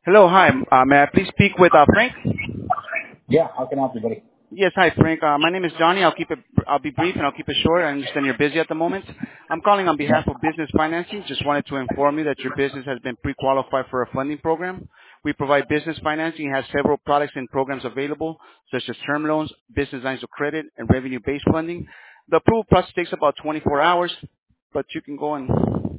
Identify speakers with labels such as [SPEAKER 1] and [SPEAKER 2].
[SPEAKER 1] Hello, hi. May I please speak with Frank?
[SPEAKER 2] Yeah, how can I help you, buddy?
[SPEAKER 1] Yes, hi, Frank. My name is Johnny. I'll be brief and I'll keep it short. I understand you're busy at the moment. I'm calling on
[SPEAKER 2] Yeah.
[SPEAKER 1] behalf of Business Financing. Just wanted to inform you that your business has been pre-qualified for a funding program. We provide business financing and have several products and programs available, such as term loans, business lines of credit, and revenue-based funding. The approval process takes about 24 hours, but you can go and